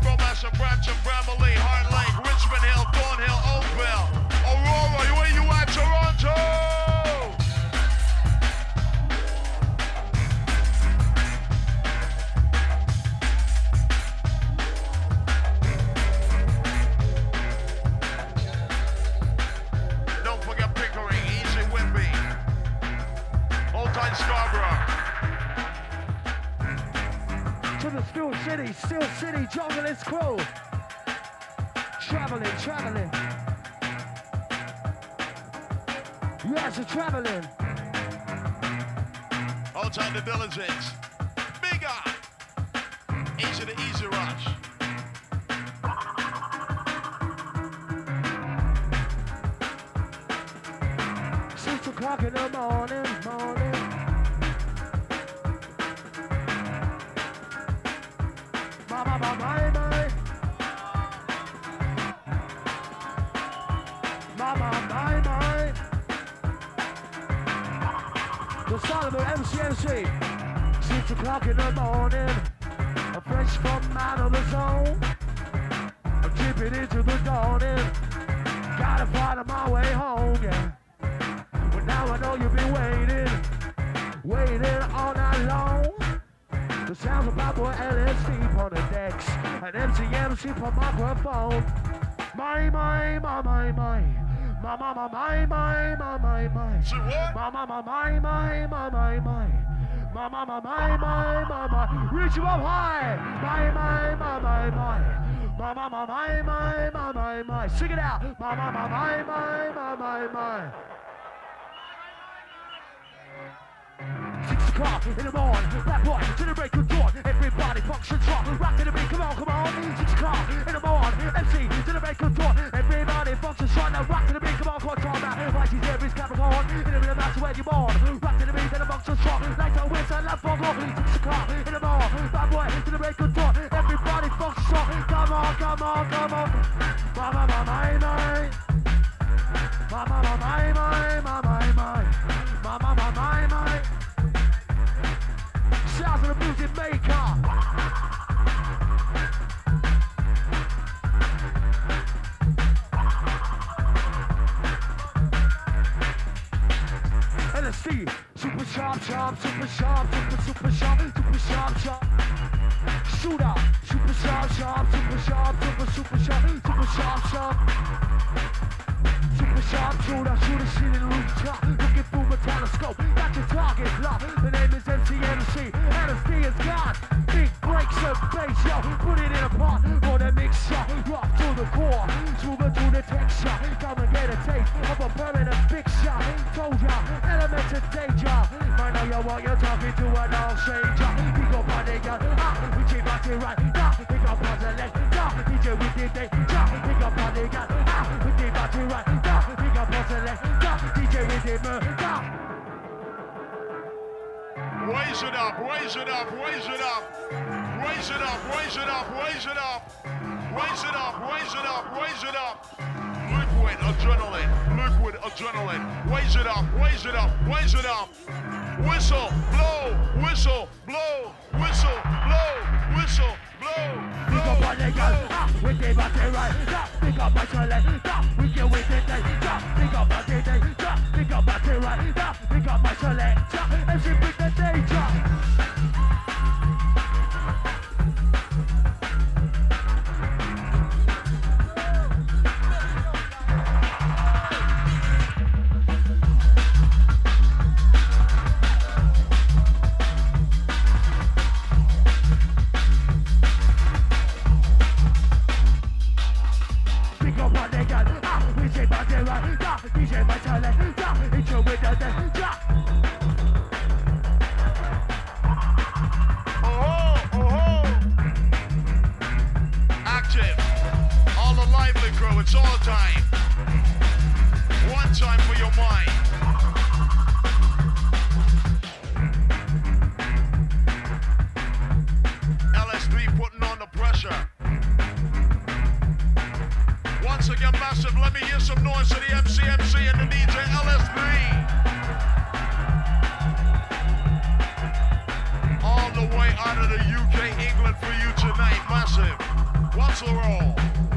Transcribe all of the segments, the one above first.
Scarborough, Master Brampton, Bramley, Hart Lake, Richmond Hill, Thornhill, Oakville, Aurora, where you at, Toronto? Don't forget Pickering, Easy Whitby, Old Time Scarborough. To the Steel City, Jungle is crew. Traveling. Yes, we're traveling. Old Time the Diligence. Bigger. Easy to Easy Rush. 6 o'clock in the morning. My. The sound of MCMC. 6 o'clock in the morning. A fresh from out of the zone. I'm tripping into the dawning. Gotta find my way home, yeah. Well, now I know you've been waiting all night long. The sounds of my boy LSD on the decks. And MCMC for microphone. My. See what? My. Reach you up high. My. Sing it out. My. 6 o'clock in the morning, that boy to the break of dawn. Everybody function strong, rock to the beat, come on. 6 o'clock in the morning, MC to the break of dawn. Everybody function strong, now rock to the beat, come on, control now. Like he's every Capricorn, in the middle that's where you're born. Rock to the beat, and the function strong, like the winds and left for glory. 6 o'clock in the morning, that boy to the break of dawn. Everybody function strong, come on. My. Sounds of the music maker. LSD, super sharp. Shooter, super sharp. Super sharp shooter, shit in the rooftop. Looking through my telescope, got your target locked. The name is MCMC, LSD is God. Big breaks and bass, yo, put it in a pot for the mixer. Rock to the core, smooth to the texture. Come and get a taste of a permanent fixture. Told ya, elements of danger. Might know you what you're talking to an old stranger. Pick up on the gun, we keep back to right. Pick up on the left, DJ with the day. Pick up on the gun, we keep back to right. Pick up on the left, DJ with the murder. Raise it up. Liquid adrenaline. Raise it up. Whistle, blow. Pick up on the gun, we keep back to right. Pick up my select, we get with the day. Pick up my day, pick up back to right. Pick up my select, and she pick the day. DJ my talent, intro with the day. Active. All the lively crew, it's all time. One time for your mind. LS3 putting on the pressure. Once again, massive, let me hear some noise to the MCMC and the DJ LS3. All the way out of the UK, England for you tonight. Massive. What's the roll?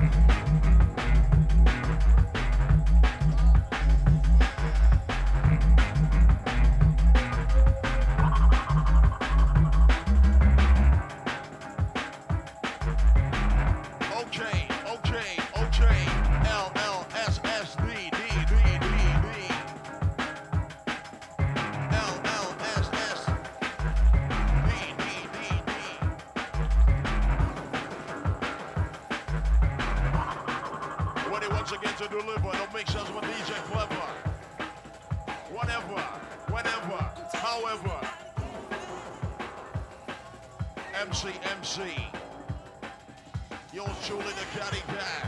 MC, yours truly the Caddy Cat,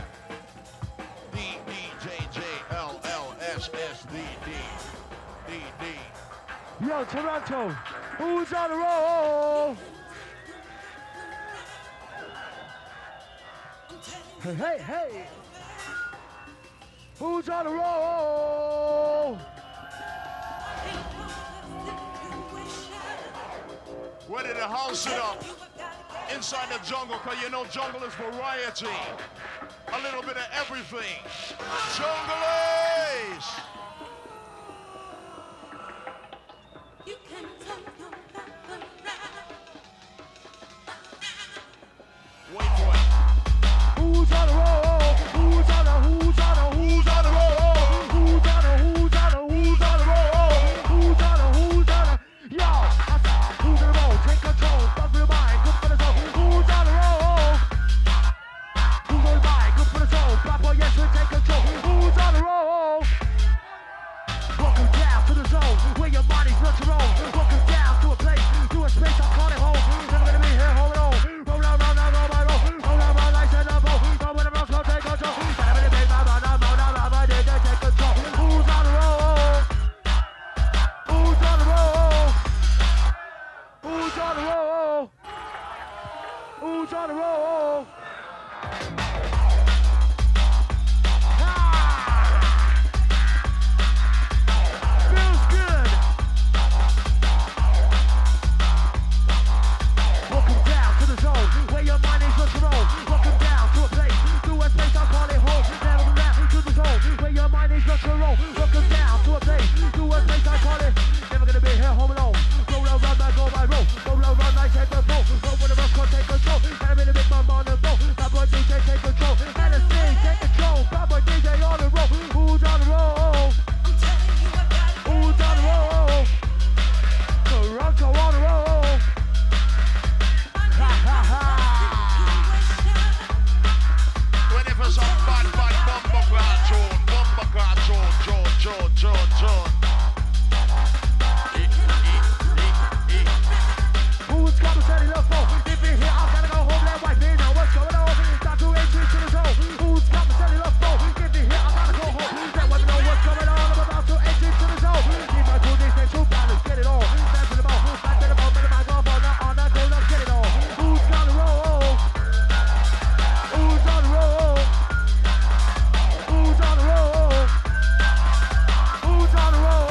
DDJJLLSSDD. Yo, Toronto, who's on the roll? Hey, hey, who's on the roll? Ready to house it up inside the jungle, cause you know jungle is variety. A little bit of everything. Jungle is! Wait for it. Who's on the roll? Who's on the roll? Who's on the roll? Who's on the roll? Yo, who's on the roll? Take control, stop your mind, good for the soul. Who's on the roll? Who's on the mind, good for the soul. Papa, yes, we take control. Who's on the roll? Welcome down to the zone where your body's not your own. Welcome down to a place, to a space I call it home. Never gonna be here, hold on. Roll down, roll down, roll by roll. Roll down, roll like said up, roll. Roll with the rocks, go take control. Gotta be the big man, roll down, they take control. Who's on the roll? Who's on the roll? Who's on the roll? Who's on the roll? Feels good. Welcome down to the zone where your mind is on your own. Welcome down to a place, to a space I call it home. Down to the zone where your mind is on your own. Welcome down to a place, to a space I call it. Never gonna be here home alone. Roll, roll, run, back, go, by roll. Roll, roll, run, like take control. Roll with the rust, go, take control. Gotta be the big bum on the roll. Bad boy DJ, take control. NSC, take control. Bad boy DJ on the roll. Who's on the roll? Who's on the roll? Toronto on the roll. Ha ha ha. Ready for some bad bumper car tune. Who's got the steady love for? If you're here, I'm gonna go home, let wife in. Now what's going on? Start to entry to the zone. Who's got the steady love for? If you're here, I'm gonna go home. Let wife know what's going on. I'm about to entry to the zone. Need my two days, next two battles, get it on. Back to the ball, back to the ball, better back up on that goal, let's get it on. Who's got the roll? Who's on the roll? Who's on the roll? Who's on the roll?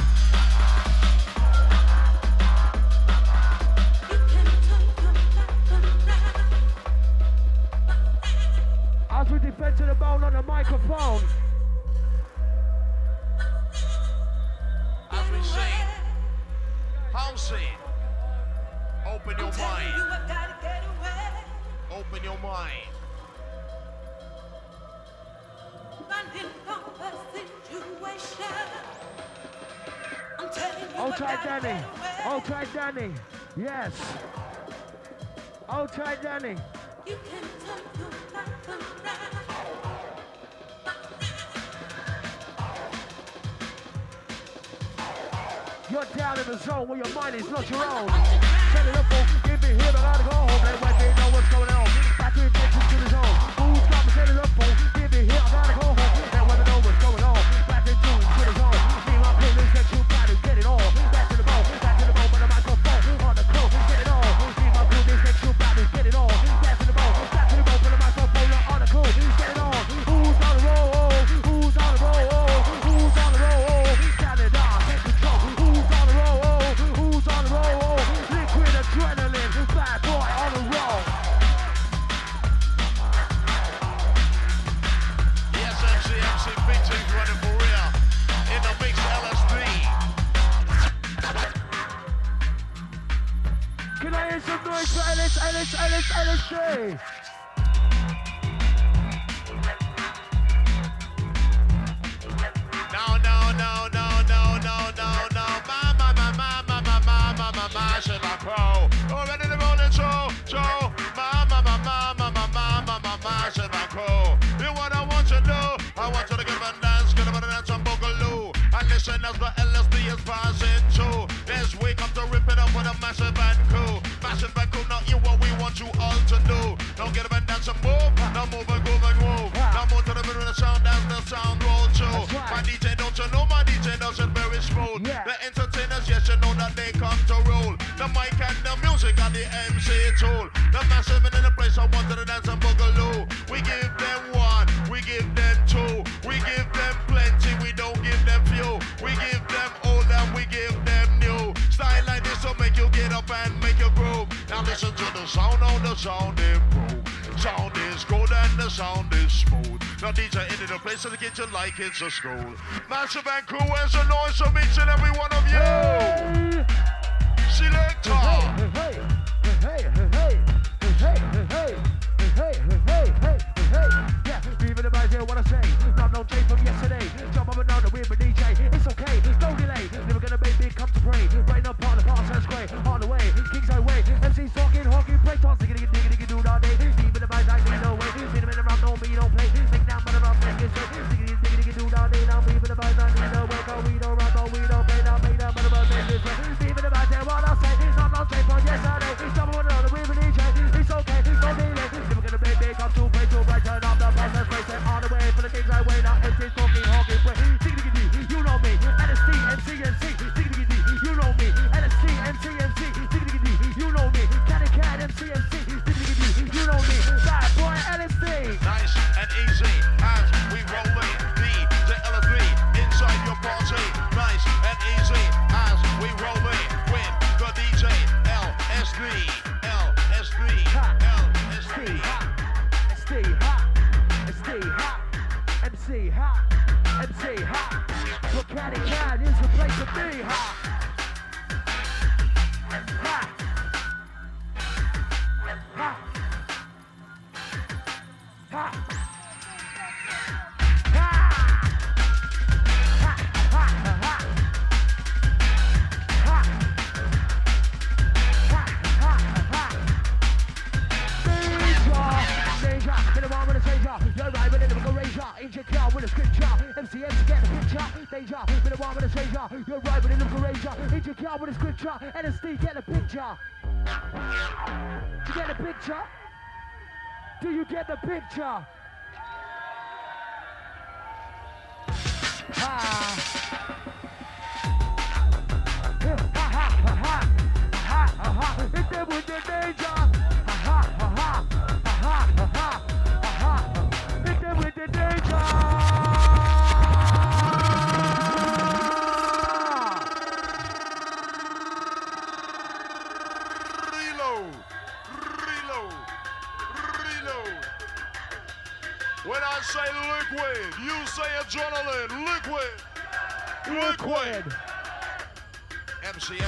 As we defend to the bone on the microphone. As we sing, house it. Open your mind. Open your mind. Outside Danny. Outside Danny. Yes. Outside Danny. You're down in the zone where your mind is not your own. Set it up, folks. Give me here, I gotta go home. They wait, they know what's going on. Back to attention to the zone. Who's got me? Set it up, folks. Give me here, I gotta go home. They want to know what's going on. Back to the zone. Me and my police that you try to get it on. Back to the bone, but the microphone on the crew. Get it on. Me and my police that you try to get it on. Back to the bone, but the microphone on the crew. Get it on. Who's on the roll? Who's on the roll? Who's on the roll? Canada, take control. Who's on the roll? Who's on the roll? Liquid adrenaline. Can I hear some noise for LSD? Massive and crow. Already the rolling show. Massive and crow. You what I want you to do? I want you to give a dance and boogaloo. And listen as the LSD is passing through. This week I'm to rip it up with a massive and crew. Massive and crew, not you what we want you all to do. Now get up and dance and move. Now move and groove and groove. Now move to the middle of the sound as the sound rolls through. My DJ, don't you know my DJ does it very smooth. The entertainers, yes, you know that they come to rule. The mic and the music and the MC tool. The massive in the place, I want to dance and boogaloo. We give them one, we give them two. We give them plenty, we don't give them few. We give them old and we give them new. Style like this will make you get up and make you groove. Now listen to the sound on the sound improve. Sound is good and the sound is smooth. Now DJ into the place of the kitchen like it's a school. Massive and crew has a noise of each and every one of you. Hey. Selector. Hey. Yeah, even the guys here wanna say, I'm no J from yesterday. Jump up and down the weird with DJ. It's okay, no delay. Never gonna make me come to pray. Right now, part of the past, that's great. On the way, King's Highway. MC's talking, hockey, play toss, diggy, do all day. Even the guys I need no way. Meet them in the round, no me, don't play. Make down, but I'm not making straight. Diggy, do all day. Now, even the guys I need no way. Go, we don't run, no, we don't play. Now, make down, but I'm not making straight. Even the guys here wanna say, I'm no J from yesterday. Jump up and down the weird with DJ. It's okay, no delay. Never gonna make me come to play to right. Turn up the process, race it on the way for the King's Highway. Now, MC's talking, hockey, play. Diggy, you know me. LSD, MC, diggy, you know me. LSD, MC, diggy, you know me. Cat, MC, diggy, you know me. Bad boy, LSD. Nice and easy as we roll in. The LSD inside your party. Nice and easy as we roll in with the DJ LSD. MC hot. Well, Cat is the place to be hot. Hot. Hot. Hot. You're right with a lyrical razor, ancient car with a scripture. MCMs get the picture. Danger, been a while with a stranger. You're right with a lyrical razor, ancient car with a scripture. LSD, get the picture. Do you get the picture? Do you get the picture? It's them with the danger. With the danger. Reload. When I say liquid, you say adrenaline. Liquid. MC.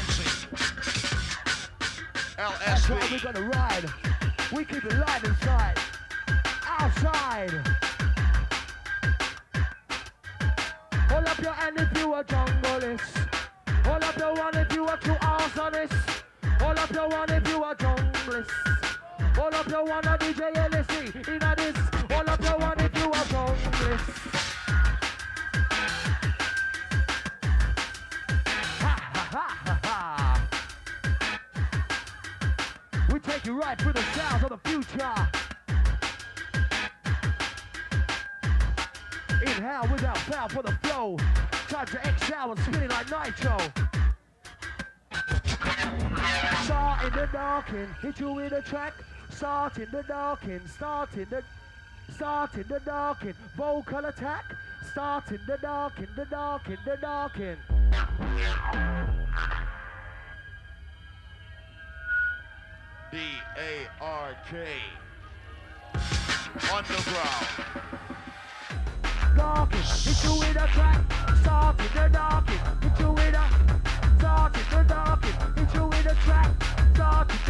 LSD. That's why we're gonna ride. We keep it light inside. Outside. Hold up your hand if you a junglist. Hold up your one if you a true arsonist. Hold up your one if you a junglist. Hold up your one a DJ LSD in a this. Hold up your one if you a junglist. We take you right through the sounds of the future. Inhale without foul for the flow. Time to exhale and spin it like nitro. Start in the darken, hit you with a track. Start in the darken, vocal attack. Start in the darken. D-A-R-K. Underground. Darken, hit you with a track. Start in the darken, hit you with a. Start in the darken, hit you with a track. Start in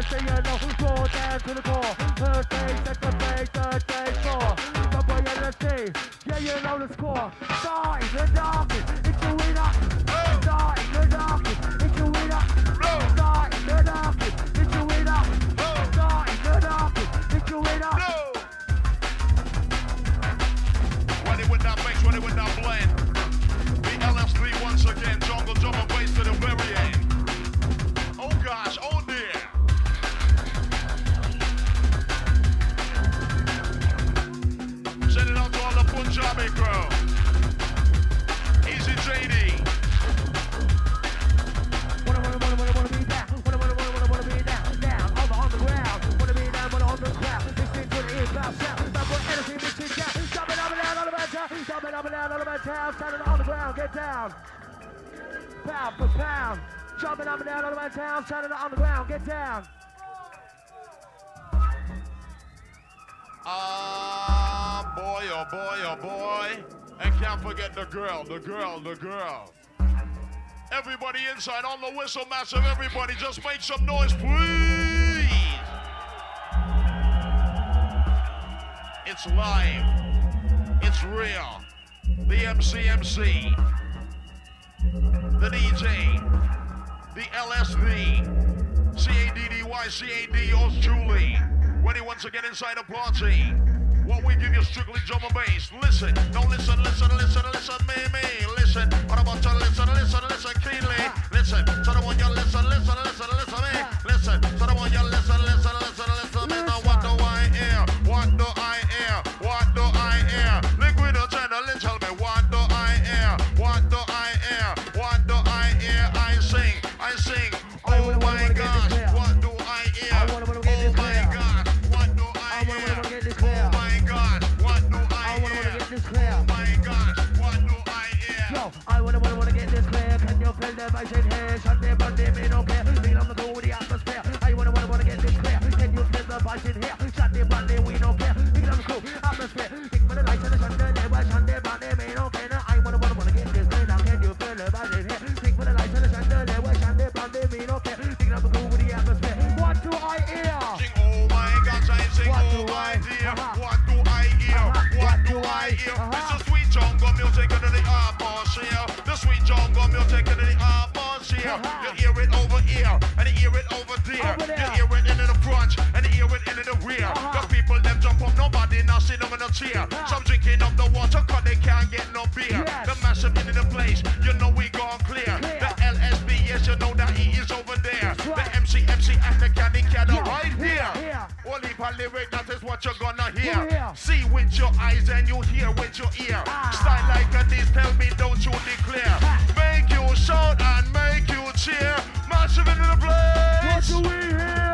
LSD, you know, roll down to the core. First day, second day, third day, four. Top boy LSD, yeah, you know the score. Start in the darkest, it's a winner. Start in the darkest, it's a winner. Start in the darkest, it's a winner. Start in the darkest, it's a winner. Ready with that mix, ready with that blend. The LS3 once again, jungle drum and bass to the very end. Oh gosh, oh dear. Send it out to all the Punjabi crew. Easy JD. Wanna be down, wanna be down, on the ground, wanna be down, on the ground. Listen to the inbound sound, that's what energy mixing down. Jumping up and down on the back town, jumping up and down on the back town, standing on the ground, get down. Pound for pound, jumping up and down on the back town, standing on the ground, get down. Boy, oh boy, oh boy. And can't forget the girl, the girl, the girl. Everybody inside on the whistle, massive, everybody just make some noise, please. It's live. It's real. The MC, the DJ, the LSD, CADDY, yours truly. Ready once again inside the party. What we give you strictly drum and bass. Listen, don't listen, me. Listen, what about to listen keenly. Listen, so the one you listen, me. Listen, so the one you listen me. Now what do I hear? What do I hear? What do I hear? Liquid or generally tell me what do I hear? What do I hear? What do I hear? I sing. Oh my gosh, what do I hear? Oh my gosh, what do I hear? Oh my gosh, what do I hear? Oh my gosh, what do I hear? Yo, I wanna get this clear. Can you feel the vibes in here? Shut them on them, me no care. Feel on the go with the atmosphere. I wanna get this clear. Can you feel the vibes in here? Shut them on them, we no care. Feel on the cool atmosphere. Think for the lights and the sun, they were shut them on them, me no care. I wanna get this clear. Now can you feel the vibes in here? Think for the lights and the sun, they were shut them on them, me no care. Think on the cool with the atmosphere. What do I hear? Sing, oh my gosh, I sing, oh my dear. What do I hear? What do I hear? It's the sweet jungle music into the atmosphere. The sweet jungle music into the atmosphere. You hear it over here, and you hear it over there. You hear it in the front, and you hear it in the rear. The people them jump up, nobody now see them in a chair. Some drinking up the water, cause they can't get no beer. The massive in the place, you know we gone clear. The LSB, yes, you know that he is over there. The MC, and the candy right here. Only for lyric, that is what you're gonna hear. See with your eyes and you hear with your ear. Style like this, tell me, don't you declare? Make you shout and make you cheer. Massive into the place. What do we hear?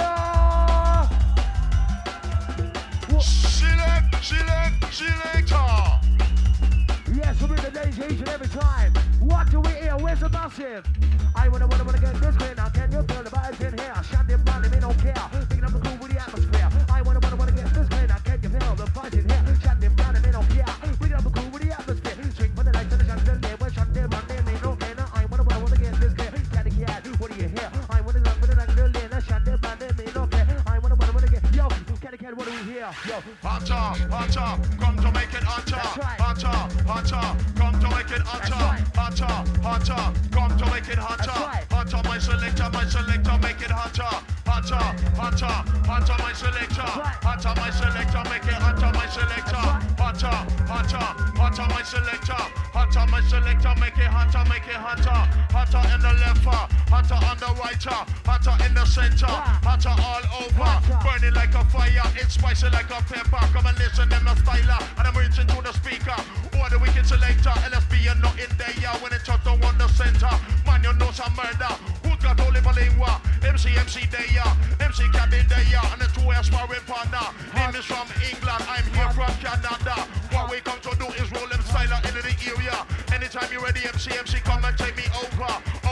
Selector. Yes, we're in the days each and every time. What do we hear? Where's the massive? I wanna get this clear. Now can you feel the vibes in here? Shut them down, they don't care. Picking up the cool with the atmosphere. I wanna get this clear. Now can you feel the vibes in here? Shut them down, they don't care. Picking up the cool with the atmosphere. Swing for the lights and the sun, they were shut them down, they don't care. Now I wanna get this clear. Cat, what do you hear? I wanna run with the lights and the shut them down, they don't care. I wanna get, yo, cat, what do we hear? Yo, Hunter, come to make it Hunter. Hunter, come to make it Hunter. Hunter, come to make it Hunter. Hunter, my selector, make it Hunter. Hunter, my selector. Hunter, my selector, make it Hunter, my selector. Hunter, my selector. Hunter, my selector, make it Hunter. Hunter in the left, Hunter on the right, Hunter in the center, Hunter all over. Burning like a fire, it's spicy like a pepper. Come and listen, them the styler, and I'm reaching to the speaker. Or the wicked selector, LSB, you're not in there, yeah, when it touch the one the center. Man, you know some murder. Who's got all the lingua? MC there, yeah. MC cabin there, yeah. And the two aspiring partner. Name is from England, I'm here from Canada. What we come to do is roll them styler into the area. Anytime you're ready, MC, come and take me over.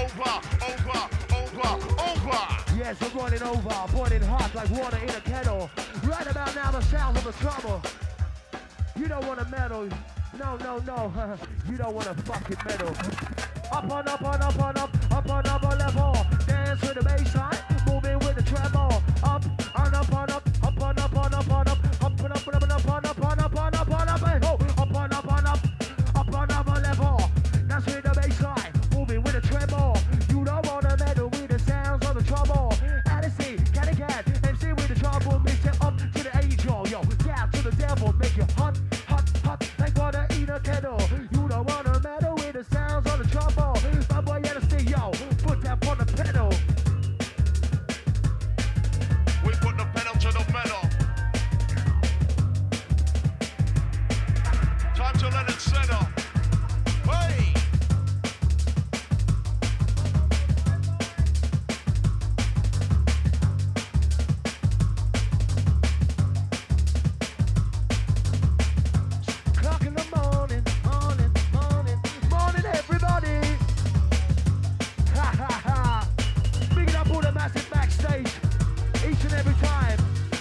Yes, we're boiling over, boiling hot like water in a kettle. Right about now, the sound of the trouble. You don't want to meddle. No. You don't want to fucking meddle. Up on a level. Dance with the bass line, moving with the treble. Up and up and up, up and up and up and up, up and up and up and up and up and up and up and up and up, up and up and up a level. Now see the baseline, moving with a tremble. You don't wanna meddle with the sounds of the trouble. Alice, cat, MC with the trouble, mix it up to the angel, yo. Down to the devil, make you hot, hot, hot, like water in a kettle. You don't wanna meddle with the sounds of the trouble. My boy Alice, yo, put that on the pedal. We put the pedal to the metal. Time to let it settle. Hey! Clock in the morning, morning, everybody. Ha ha ha. Big it up all the massive backstage, each and every time.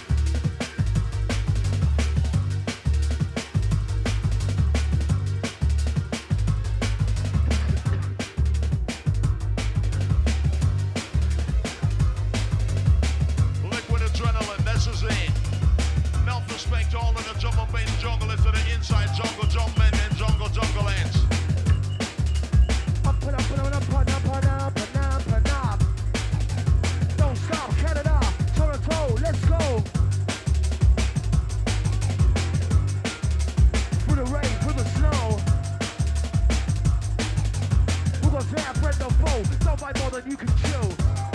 Liquid adrenaline, this is it. Enough respect to all of the jungle bass junglers to the inside jungle jumpmen and jungle ends. Up and up and up and up and up and up and up and up. Don't stop, Canada, Toronto, let's go. Through the rain, through the snow. We're gonna say our friend no foe. Don't fight more than you can chew.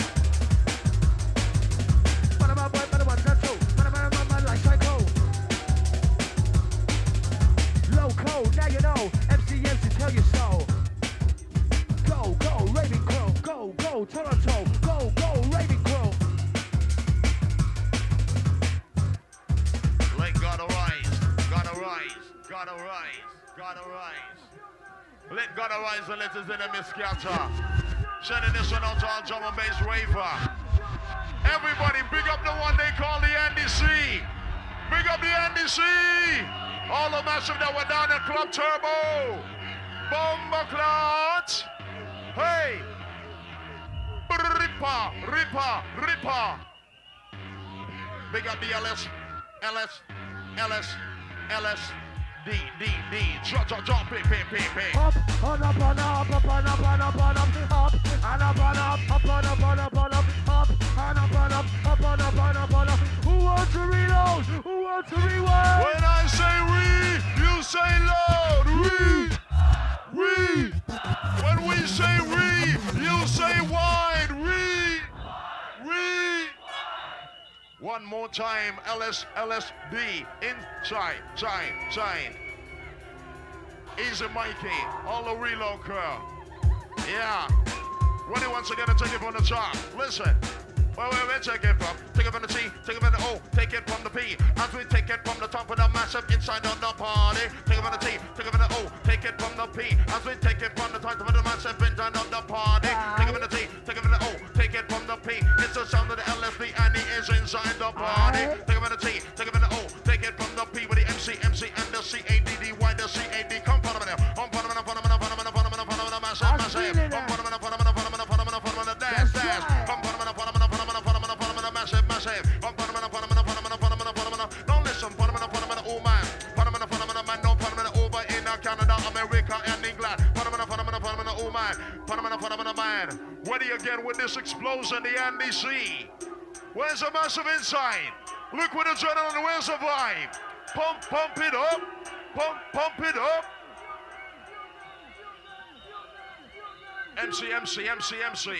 Like psycho. Loco, now you know. MC tell you so. Go, go, Ravencrow. Go, go, Toronto. Go, go, Ravencrow. Like gotta rise, gotta rise, gotta rise, gotta rise. Let gotta rise and let his enemies scatter. Sending this one out to all drum and bass raver. Everybody, big up the one they call the Andy C. Big up the Andy C. All the massive that were down at Club Turbo. Bomba Clout. Hey. Ripper. Big up the LS. D. Drop, P. Up, and up, and up, up, and up, and up, and up, up, and up, and up, up, and up, and up, and up, up, and up, and up, up, and up, and up, and up. Who wants to reload? Who wants to rewind? When I say we, you say loud. We. When we say we, you say wide. We. One more time, LSD, inside. Easy Mikey, all the reload crew. Yeah. Ready once again to take it from the top. Listen. Where take it from? Take it from the T, take it from the O, take it from the P. As we take it from the top of the massive inside of the party. Take it from the T, take it from the O, take it from the P. As we take it from the top of the massive inside of the party. Take it from the T, take it from the O, take it from the P. It's the sound of the LSD and he is inside the party. Take it from the T, take it from the O, take it from the P with the MC and the CADD. Why the CAD? Come follow me now. Come follow me now, follow me now, follow me now, follow me now, follow me now, massive. Come follow me now, follow me now, follow me now, follow me now, follow me now, follow me now, dance. Come follow me now, follow me now, follow me now, follow me now, follow me now, massive. Come follow me now, follow me now, follow me now, follow me now, follow me now. Don't listen, follow me now, oh man. Follow me now, man, no, follow me now, over in Canada, America, and England. Follow me now, oh man. Follow me now, man. Ready again with this explosion, the Andy C. Where's the massive inside? Look with the adrenaline, where's the vibe? Pump it up. Pump it up. MC.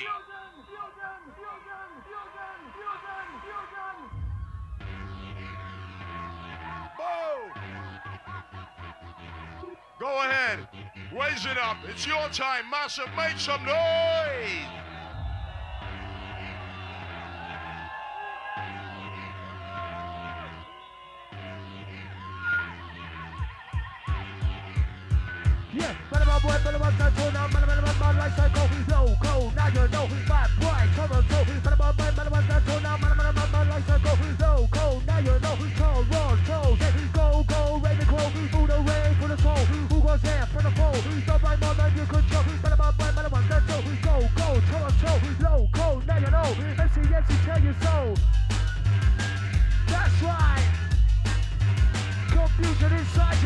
Go ahead, raise it up. It's your time, massive. Make some noise. Yeah, man, my boy, man, like psycho, loco, now you know, my boy, Toronto, man, like psycho, loco, now you know, Toronto, go, Ravencrow, through the rain, for the soul, who goes there, for the foe, don't buy more than you could show, go, Toronto, loco, now you know, MC, tell you so.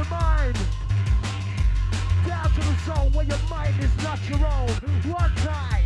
your mind. Down to the zone where your mind is not your own. One time.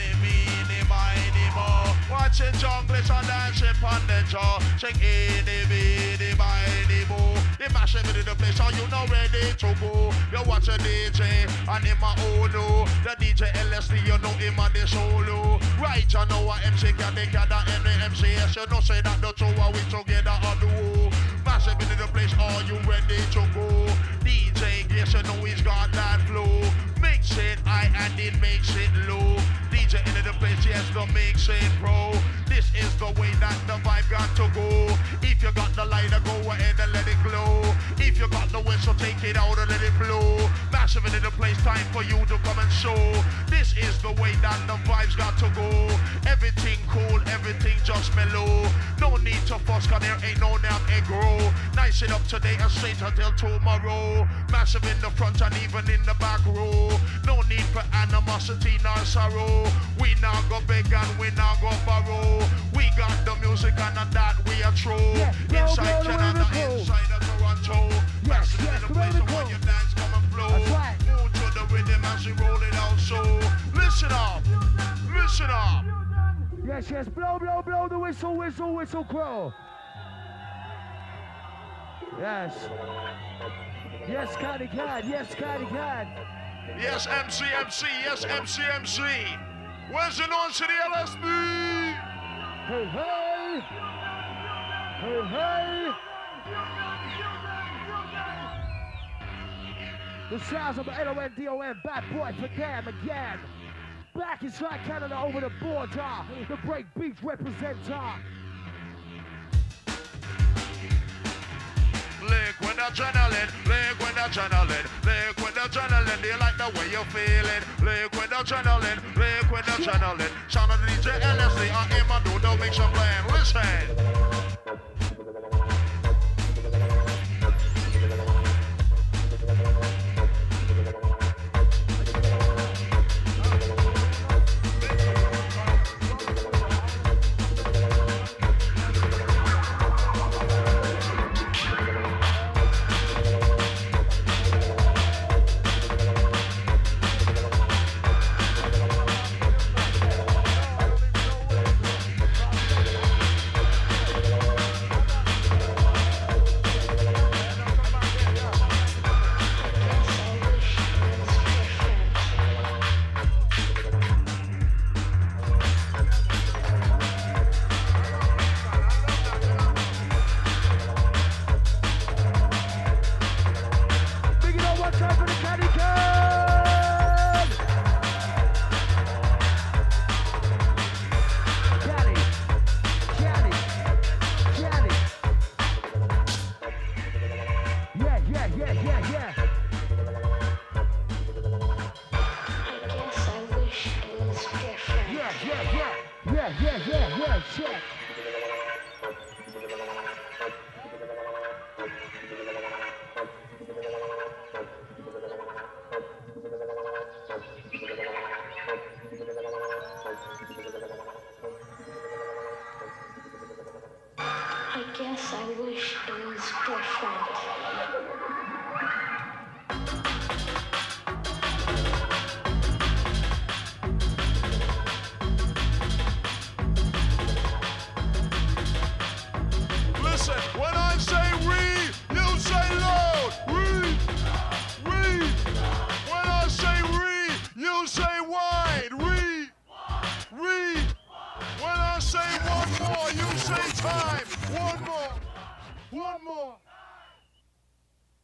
Watching junglers and dancing on the jaw. Check the boo. They mash it in the place, so you know ready to go. You watch a DJ and him a Ono. The DJ LSD, you know him a the solo. Right, you know what MC can make that any MCS. You know say that the two are we together a duo. Mash it in the place, are you ready to go? DJ, yes, you know he's got that flow. Mix it high and it makes it low. DJ in the place, yes, the mix it pro. This is the way that the vibe got to go. If you got the lighter, go ahead and let it glow. If you got the whistle, take it out and let it blow. Massive in the place, time for you to come and show. This is the way that the vibes got to go. Everything cool, everything just mellow. No need to fuss, cause there ain't no damn grow. Nice it up today and straight until tomorrow. Massive in the front and even in the back row. No need for animosity nor sorrow. We now go big and we now go borrow. We got the music and that we are true. Inside Canada, inside of Toronto. Massive in the place and when you dance, come and flow. Move to the rhythm as we roll it out. So listen up, listen up. Yes, yes, blow, blow, blow the whistle, whistle, whistle, crow. Yes. Yes, Caddy Cad, yes, Caddy Cad. Yes, MC, yes, MC. Where's the noise to the LSB? Hey, hey. Hey, hey. The sounds of L-O-N-D-O-N, bad boy for them again. Back inside Canada over the border. The break beats representer. Liquid adrenaline, liquid adrenaline, liquid adrenaline. Do you like the way you're feeling? Liquid adrenaline, liquid adrenaline. Sound of the DJ LSD, I aim and do the mix and blend. Listen. Yeah, check. I guess I wish it was different. When I say re, you say loud. Re. When I say re, you say wide. Re. When I say one more, you say time. One more.